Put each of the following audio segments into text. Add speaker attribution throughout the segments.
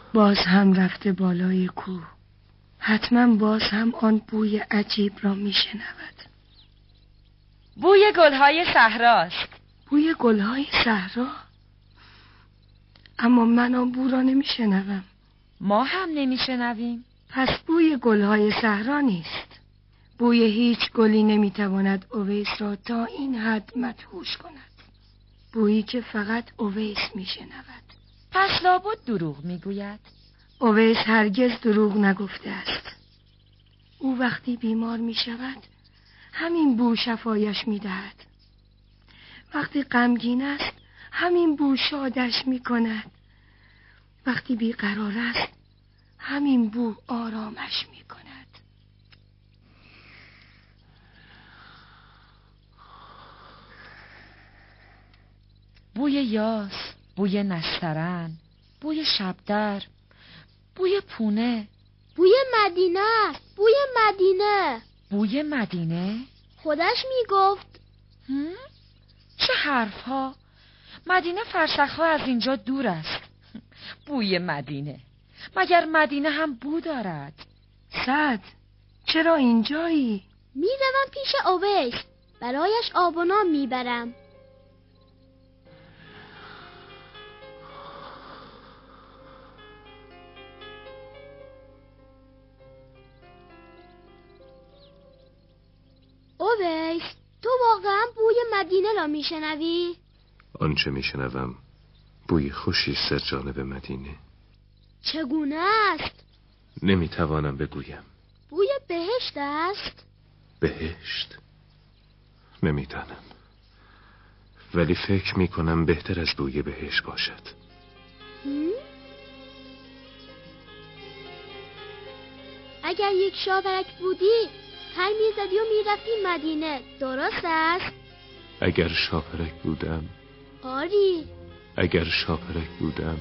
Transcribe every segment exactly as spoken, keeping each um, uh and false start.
Speaker 1: باز هم رفته بالای کوه. حتما باز هم آن بوی عجیب را میشنود.
Speaker 2: بوی گلهای صحراست.
Speaker 1: بوی گلهای صحرا؟ اما من آن بو را نمیشنوم.
Speaker 2: ما هم نمیشنویم.
Speaker 1: پس بوی گلهای صحرا نیست. بوی هیچ گلی نمیتواند اویس را تا این حد مدهوش کند. بویی که فقط اویس میشنود.
Speaker 2: پس لابد دروغ میگوید.
Speaker 1: اویس هرگز دروغ نگفته است. او وقتی بیمار میشود همین بو شفایش میدهد. وقتی غمگین است همین بو شادش میکند. وقتی بیقرار است همین بو آرامش میکند.
Speaker 2: بوی یاس، بوی نسترن، بوی شبدر، بوی پونه،
Speaker 3: بوی مدینه، بوی مدینه.
Speaker 2: بوی مدینه؟
Speaker 3: خودش میگفت.
Speaker 2: هم؟ چه حرف ها؟ مدینه فرسخ ها از اینجا دور است. بوی مدینه. مگر مدینه هم بو دارد؟
Speaker 1: سعد، چرا اینجایی؟
Speaker 3: میروم پیش اویس، برایش آب و نان میبرم. اویس، تو واقعا بوی مدینه را میشنوی؟
Speaker 4: آنچه میشنوم بوی خوشی است از جانب مدینه.
Speaker 3: چگونه است؟
Speaker 4: نمیتوانم بگویم.
Speaker 3: بوی بهشت است؟
Speaker 4: بهشت؟ نمیدانم، ولی فکر میکنم بهتر از بوی بهشت باشد.
Speaker 3: هم؟ اگر یک شاورک بودی پر میزدی و میرفتی مدینه، درست است؟
Speaker 4: اگر شاپرک بودم.
Speaker 3: آری.
Speaker 4: اگر شاپرک بودم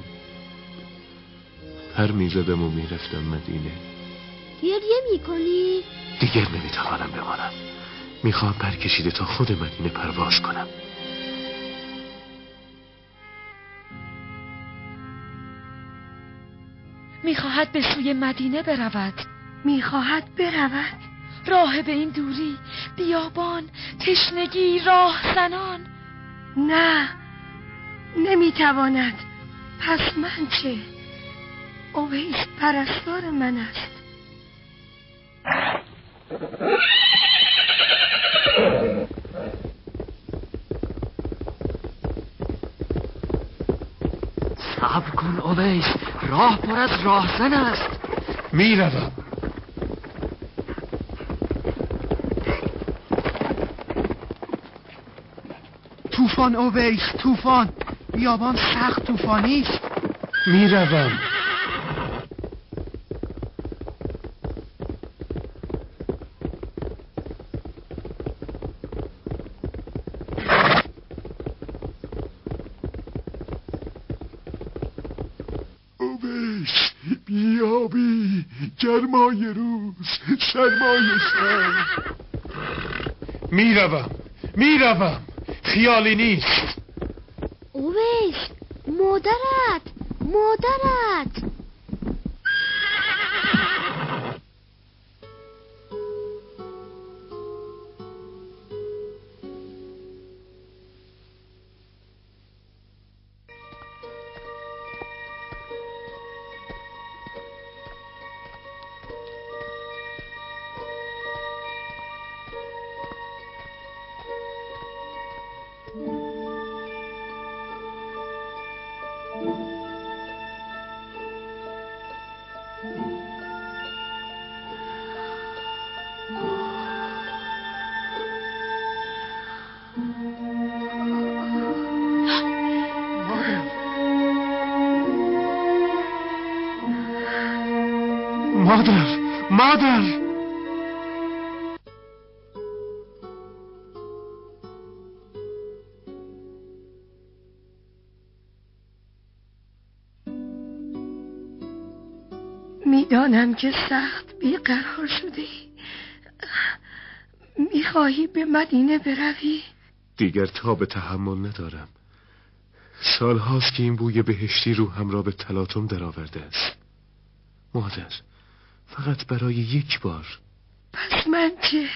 Speaker 4: پر میزدم و میرفتم مدینه.
Speaker 3: گریه میکنی؟
Speaker 4: دیگر نمیتوانم بمانم. میخوام پر کشیده تا خود مدینه پرواز کنم.
Speaker 2: میخواهد به سوی مدینه برود.
Speaker 1: میخواهد برود؟
Speaker 2: راه به این دوری، بیابان، تشنگی، راه زنان.
Speaker 1: نه، نمیتواند. پس من چه؟ اویس پرستار من است.
Speaker 5: صبر کن اویس، راه پر از راهزن است.
Speaker 4: میروم.
Speaker 6: طوفان اویس، طوفان. بیابان سخت طوفانی است.
Speaker 4: میروم.
Speaker 7: اویس، بیابی، گرمای روز، سرمای شب.
Speaker 4: میروم، میروم، خیالی نیست.
Speaker 3: اویس، مادرت، مادرت.
Speaker 4: مادر، مادر.
Speaker 1: میدانم که سخت بیقرار شده. میخواهی به مدینه بروی؟
Speaker 4: دیگر تاب تحمل ندارم. سال هاست که این بوی بهشتی روحم را به تلاطم درآورده است. مادر، فقط برای یک بار.
Speaker 1: پس من چه؟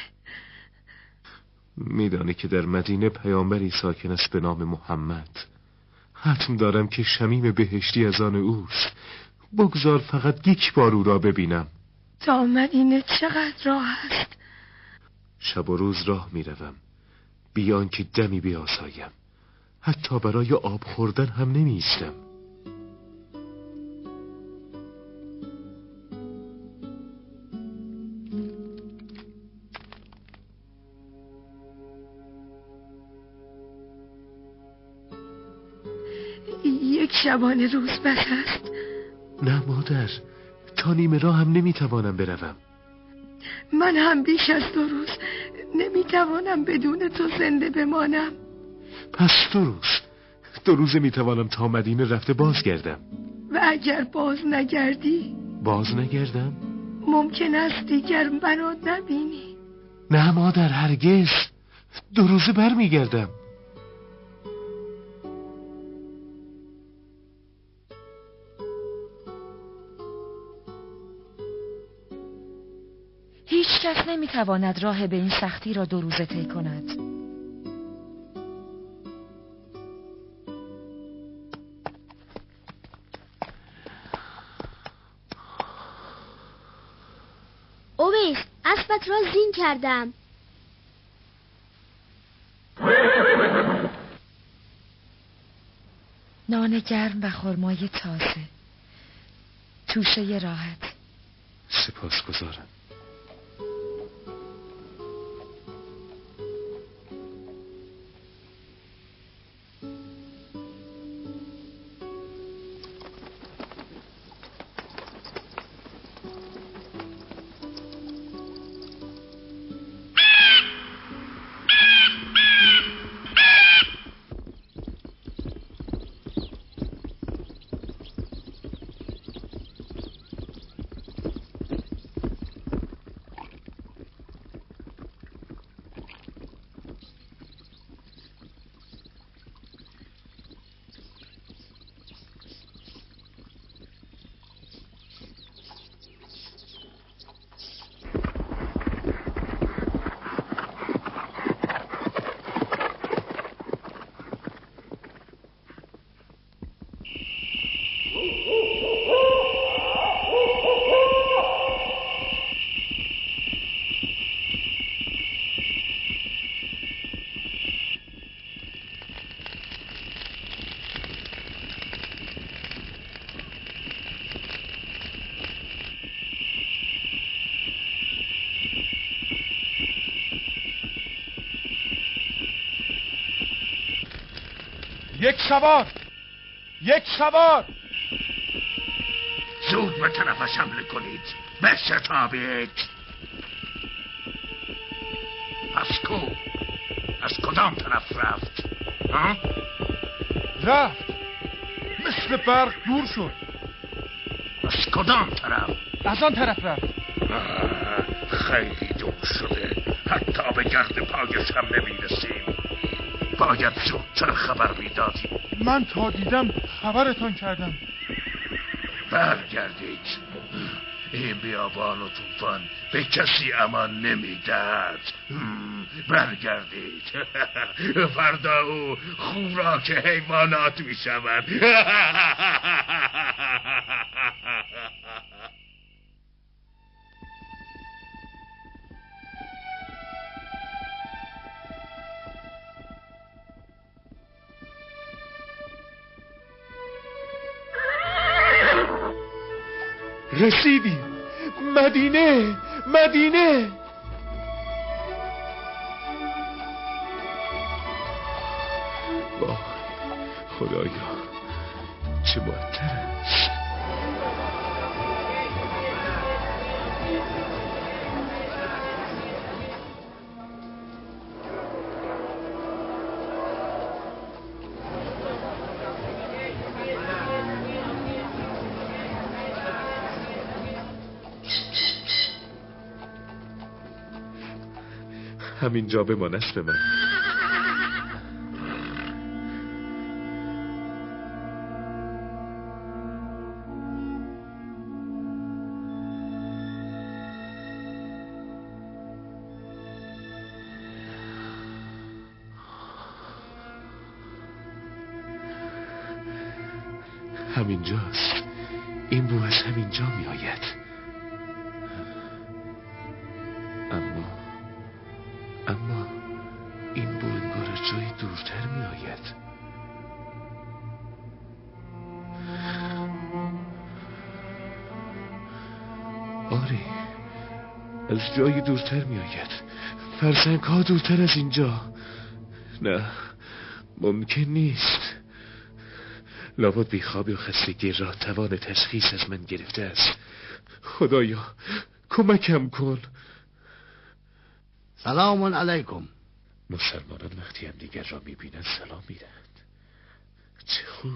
Speaker 4: میدانی که در مدینه پیامبری ساکن است به نام محمد. حتم دارم که شمیم بهشتی از آن اوست. بگذار فقط یک بار او را ببینم.
Speaker 1: تا مدینه چقدر راه است؟
Speaker 4: شب و روز راه میروم بیان که دمی بیاسایم. حتی برای آب خوردن هم نمی ایستم.
Speaker 1: یک شبانه روز بس است.
Speaker 4: نه مادر، تا نیمه راه هم نمیتوانم بروم.
Speaker 1: من هم بیش از دو روز نمیتوانم بدون تو زنده بمانم.
Speaker 4: پس دو روز دو روزه میتوانم تا مدینه رفته بازگردم.
Speaker 1: و اگر باز نگردی؟
Speaker 4: باز نگردم؟
Speaker 1: ممکن است دیگر منو نبینی.
Speaker 4: نه مادر، هرگز. دو روزه برمیگردم.
Speaker 2: هیچ کس نمیتواند راه به این سختی را دو روزه طی کند.
Speaker 3: اویس، اسبت را زین کردم.
Speaker 2: نان گرم و خرمای تازه، توشه راحت.
Speaker 4: سپاسگزارم.
Speaker 6: یک سوار، یک سوار.
Speaker 7: زود به طرفش حمله کنید، بشتابید. پس کو از کدام طرف رفت؟ ها؟
Speaker 6: رفت، مثل برق دور شد.
Speaker 7: از کدام طرف؟
Speaker 6: از آن طرف رفت.
Speaker 7: خیلی دور شده، حتی به گرد پایش هم نمیرسیم. باید زودتر خبر میدادی.
Speaker 6: من تا دیدم خبرتان کردم.
Speaker 7: برگردید، این بیابان و طوفان به کسی امان نمیدهد. برگردید، فردا او خوراک حیوانات میشود.
Speaker 4: رسیدیم، مدینه، مدینه. وای خدایا، چه معطر است. همینجا بمان اسب من. همینجاست. این بو از همینجا می آید. اما اما این بو انگار از جای دورتر می آید. آری، از جای دورتر می آید. فرسنگ ها دورتر از اینجا. نه، ممکن نیست. لابد بیخواب و خستگی را توان تشخیص از من گرفته است. خدایا کمکم کن.
Speaker 8: سلام علیکم.
Speaker 4: مسلمانان وقتی هم دیگر را میبینند سلام میدهند. چه خوب.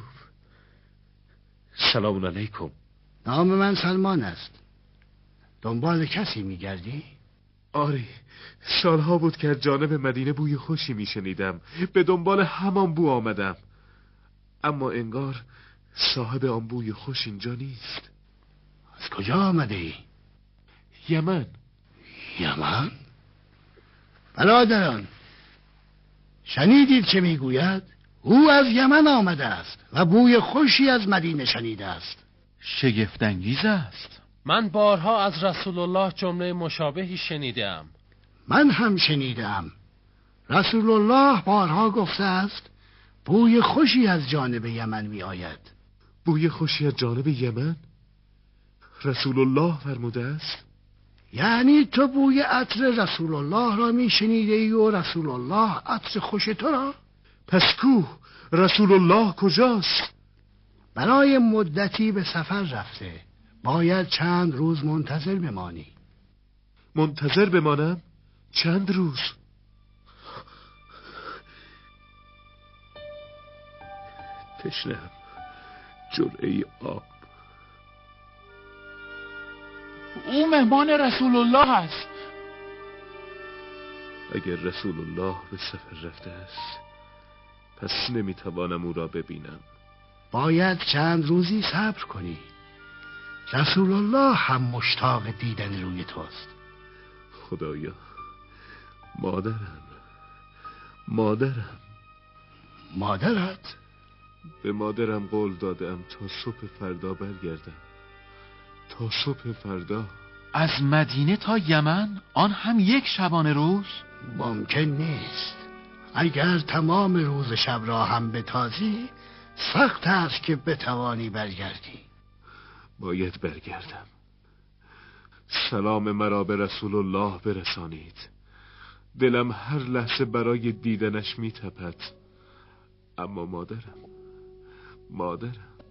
Speaker 4: سلام علیکم.
Speaker 8: نام من سلمان است. دنبال کسی میگردی؟
Speaker 4: آری، سالها بود که از جانب مدینه بوی خوشی میشنیدم. به دنبال همان بو آمدم، اما انگار صاحب آن بوی خوش اینجا نیست.
Speaker 8: از کجا آمده ای؟
Speaker 4: یمن.
Speaker 8: یمن؟ برادران، شنیدید چه میگوید؟ او از یمن آمده است و بوی خوشی از مدینه شنیده است.
Speaker 9: شگفت‌انگیز است.
Speaker 10: من بارها از رسول الله جمله مشابهی شنیدم.
Speaker 8: من هم شنیدم. رسول الله بارها گفته است بوی خوشی از جانب یمن می آید.
Speaker 4: بوی خوشی از جانب یمن؟ رسول الله فرموده است؟
Speaker 8: یعنی تو بوی عطر رسول الله را می شنیده ای و رسول الله عطر خوش تو را؟
Speaker 4: پس کو؟ رسول الله کجاست؟
Speaker 8: برای مدتی به سفر رفته. باید چند روز منتظر بمانی.
Speaker 4: منتظر بمانم؟ چند روز؟ تشنم. جرعه آب.
Speaker 6: او مهمان رسول الله است.
Speaker 4: اگر رسول الله به سفر رفته است پس نمیتوانم او را ببینم.
Speaker 8: باید چند روزی صبر کنی. رسول الله هم مشتاق دیدن روی توست.
Speaker 4: خدایا، مادرم مادرم
Speaker 8: مادرت؟
Speaker 4: به مادرم قول دادم تا صبح فردا برگردم. تا صبح فردا.
Speaker 9: از مدینه تا یمن، آن هم یک شبانه روز؟
Speaker 8: ممکن نیست. اگر تمام روز شب را هم بتازی سخت است که بتوانی برگردی.
Speaker 4: باید برگردم. سلام مرا به رسول الله برسانید. دلم هر لحظه برای دیدنش می تپد. اما مادرم مادرم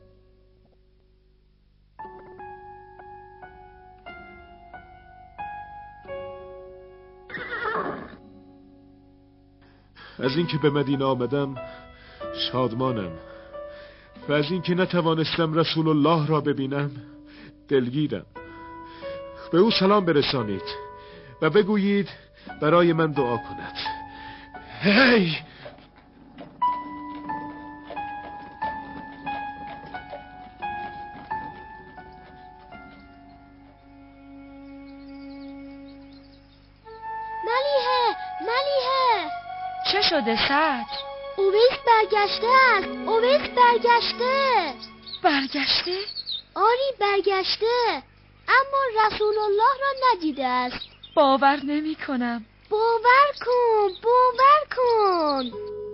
Speaker 4: از اینکه به مدینه آمدم شادمانم و از اینکه نتوانستم رسول الله را ببینم دلگیرم. به او سلام برسانید و بگویید برای من دعا کند. هی!
Speaker 3: ملیحه ملیحه،
Speaker 2: چه شده سعد؟
Speaker 3: اویس برگشته است. اویس برگشته.
Speaker 2: برگشته؟
Speaker 3: آری برگشته، اما رسول الله را ندیده است.
Speaker 2: باور نمی کنم.
Speaker 3: باور کن باور کن.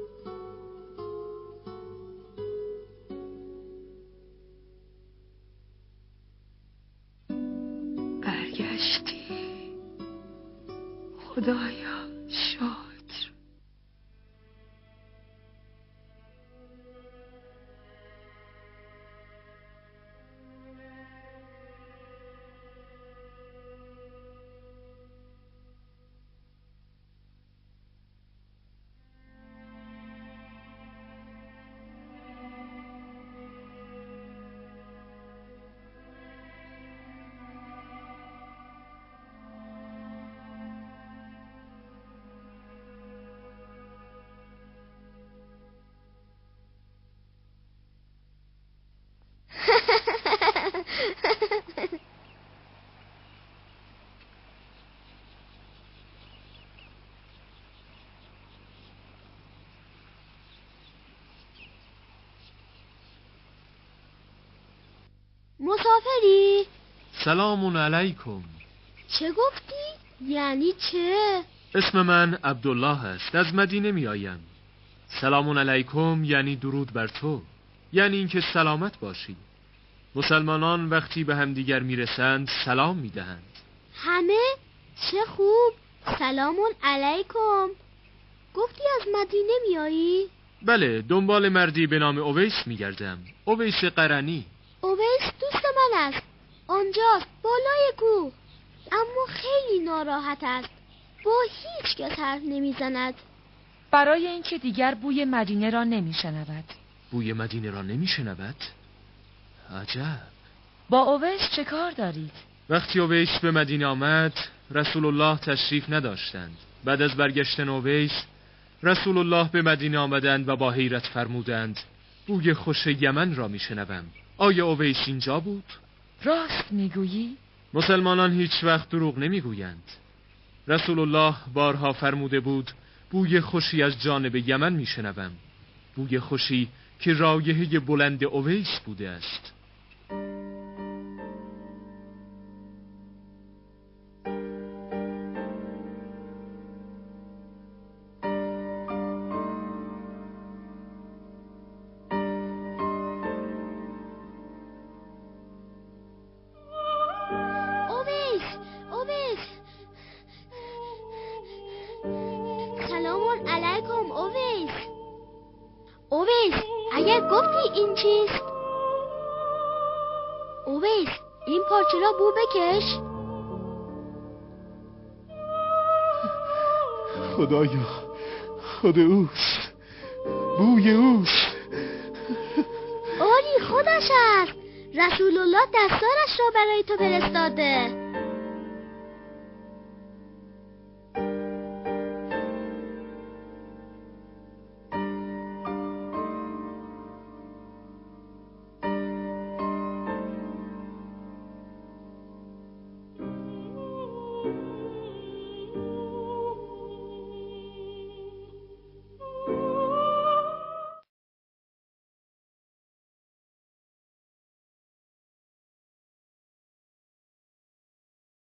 Speaker 1: برگشتی. خدایا شکر.
Speaker 3: مسافری؟
Speaker 9: سلام علیکم.
Speaker 3: چه گفتی؟ یعنی چه؟
Speaker 4: اسم من عبدالله است، از مدینه می آیم. سلام علیکم یعنی درود بر تو، یعنی اینکه سلامت باشی. مسلمانان وقتی به همدیگر میرسند سلام میدهند.
Speaker 3: همه؟ چه خوب. سلام علیکم. گفتی از مدینه میایی؟
Speaker 4: بله، دنبال مردی به نام اویس میگردم. اویس قرنی.
Speaker 3: اویس دوست من است. آنجاست بالای کوه، اما خیلی ناراحت است. با هیچ کس حرف نمیزند.
Speaker 2: برای اینکه دیگر بوی مدینه را نمیشنود.
Speaker 4: بوی مدینه را نمیشنود؟ عجب.
Speaker 2: با اویس چه کار دارید؟
Speaker 4: وقتی اویس به مدینه آمد رسول الله تشریف نداشتند. بعد از برگشتن اویس رسول الله به مدینه آمدند و با حیرت فرمودند بوی خوش یمن را میشنوم. آیا اویس اینجا بود؟
Speaker 2: راست میگویی؟
Speaker 4: مسلمانان هیچ وقت دروغ نمیگویند. رسول الله بارها فرموده بود بوی خوشی از جانب یمن میشنوم، بوی خوشی که رایحه بلند اویس بوده است.
Speaker 3: علیکم اویس. اویس اگر گفتی این چیست؟ اویس این پارچه را بو بکش.
Speaker 4: خدایا خود اوست، بوی اوست.
Speaker 3: آری خودش است. رسول الله دستارش را برای تو فرستاده.